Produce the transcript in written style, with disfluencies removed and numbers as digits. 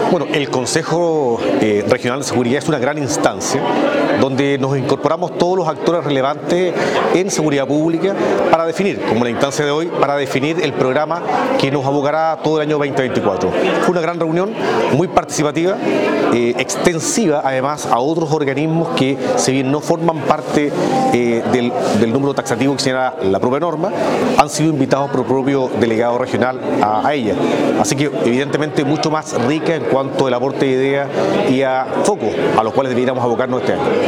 Bueno, el Consejo Regional de Seguridad es una gran instancia donde nos incorporamos todos los actores relevantes en seguridad pública para definir, como la instancia de hoy, para definir el programa que nos abocará todo el año 2024. Fue una gran reunión, muy participativa, extensiva además a otros organismos que, si bien no forman parte del número taxativo que señala la propia norma, han sido invitados por el propio delegado regional a ella. Así que evidentemente mucho más rica en cuanto al aporte de ideas y a focos a los cuales deberíamos abocarnos este año.